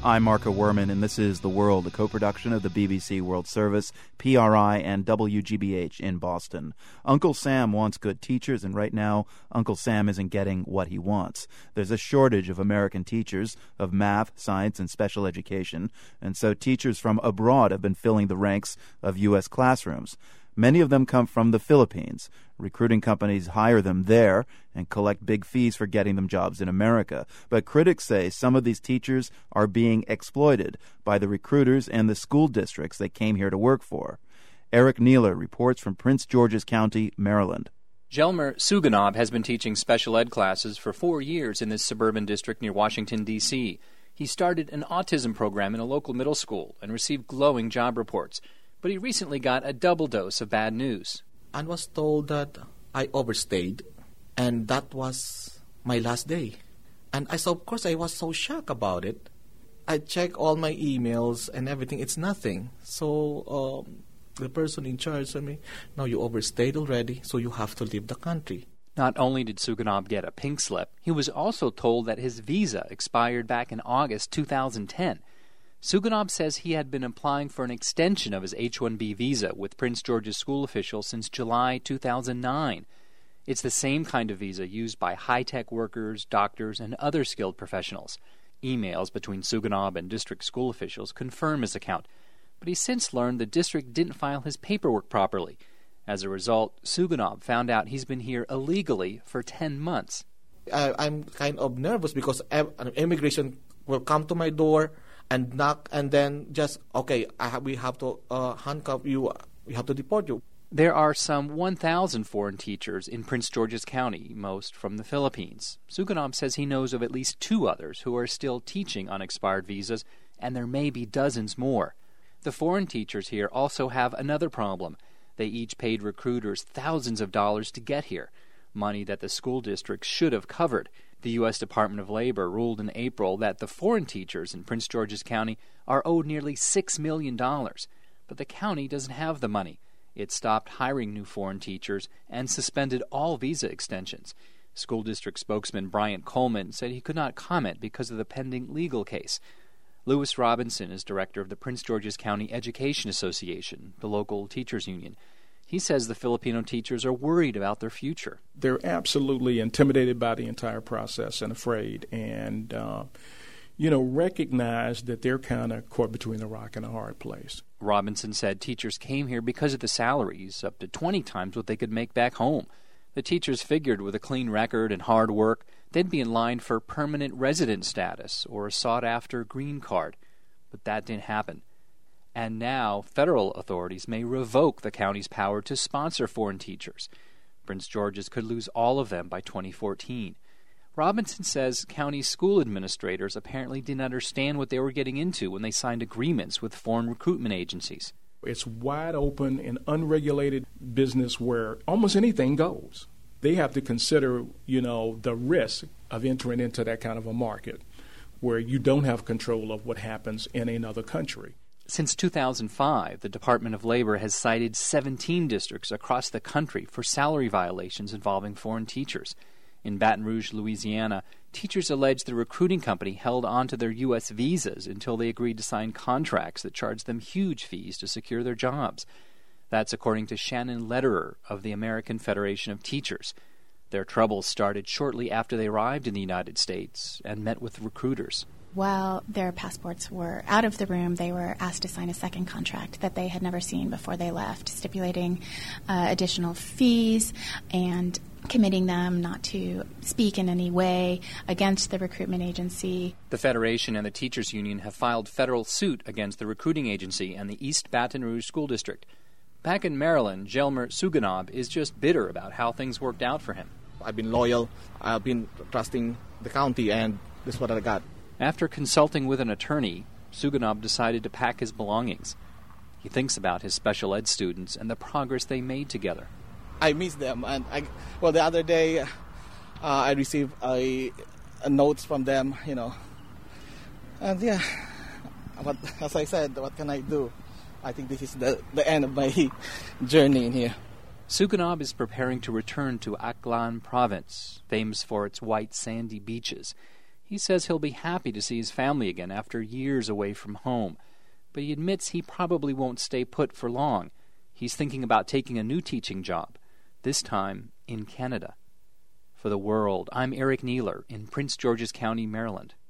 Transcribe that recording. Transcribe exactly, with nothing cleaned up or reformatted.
I'm Marco Werman, and this is The World, a co-production of the B B C World Service, P R I, and W G B H in Boston. Uncle Sam wants good teachers, and right now, Uncle Sam isn't getting what he wants. There's a shortage of American teachers of math, science, and special education, and so teachers from abroad have been filling the ranks of U S classrooms. Many of them come from the Philippines. Recruiting companies hire them there and collect big fees for getting them jobs in America. But critics say some of these teachers are being exploited by the recruiters and the school districts they came here to work for. Eric Neeler reports from Prince George's County, Maryland. Jelmer Suganov has been teaching special ed classes for four years in this suburban district near Washington, D C He started an autism program in a local middle school and received glowing job reports. But he recently got a double dose of bad news. I was told that I overstayed, and that was my last day. And I so of course I was so shocked about it. I checked all my emails and everything. It's nothing. So um, the person in charge told me, "No, you overstayed already, so you have to leave the country." Not only did Suganov get a pink slip, he was also told that his visa expired back in August two thousand ten. Suganov says he had been applying for an extension of his H one B visa with Prince George's school officials since July two thousand nine. It's the same kind of visa used by high-tech workers, doctors, and other skilled professionals. Emails between Suganov and district school officials confirm his account, but he's since learned the district didn't file his paperwork properly. As a result, Suganov found out he's been here illegally for ten months. I, I'm kind of nervous because immigration will come to my door and knock, and then just, okay, I have, we have to uh, handcuff you, we have to deport you. There are some one thousand foreign teachers in Prince George's County, most from the Philippines. Suganov says he knows of at least two others who are still teaching on expired visas, and there may be dozens more. The foreign teachers here also have another problem. They each paid recruiters thousands of dollars to get here, money that the school districts should have covered. The U S Department of Labor ruled in April that the foreign teachers in Prince George's County are owed nearly six million dollars. But the county doesn't have the money. It stopped hiring new foreign teachers and suspended all visa extensions. School district spokesman Bryant Coleman said he could not comment because of the pending legal case. Lewis Robinson is director of the Prince George's County Education Association, the local teachers union. He says the Filipino teachers are worried about their future. They're absolutely intimidated by the entire process and afraid, and, uh, you know, recognize that they're kind of caught between a rock and a hard place. Robinson said teachers came here because of the salaries, up to twenty times what they could make back home. The teachers figured with a clean record and hard work, they'd be in line for permanent resident status or a sought-after green card. But that didn't happen. And now federal authorities may revoke the county's power to sponsor foreign teachers. Prince George's could lose all of them by twenty fourteen. Robinson says county school administrators apparently didn't understand what they were getting into when they signed agreements with foreign recruitment agencies. It's wide open and unregulated business where almost anything goes. They have to consider, you know, the risk of entering into that kind of a market where you don't have control of what happens in another country. Since two thousand five, the Department of Labor has cited seventeen districts across the country for salary violations involving foreign teachers. In Baton Rouge, Louisiana, teachers allege the recruiting company held onto their U S visas until they agreed to sign contracts that charged them huge fees to secure their jobs. That's according to Shannon Lederer of the American Federation of Teachers. Their troubles started shortly after they arrived in the United States and met with recruiters. While their passports were out of the room, they were asked to sign a second contract that they had never seen before they left, stipulating uh, additional fees and committing them not to speak in any way against the recruitment agency. The Federation and the Teachers Union have filed federal suit against the recruiting agency and the East Baton Rouge School District. Back in Maryland, Jelmer Suganov is just bitter about how things worked out for him. I've been loyal, I've been trusting the county, and this is what I got. After consulting with an attorney, Suganov decided to pack his belongings. He thinks about his special ed students and the progress they made together. I miss them, and I, well, the other day uh, I received a, a notes from them, you know, and yeah, what, as I said, what can I do? I think this is the, the end of my journey in here. Suganov is preparing to return to Aklan province, famous for its white sandy beaches. He says he'll be happy to see his family again after years away from home, but he admits he probably won't stay put for long. He's thinking about taking a new teaching job, this time in Canada. For The World, I'm Eric Neeler in Prince George's County, Maryland.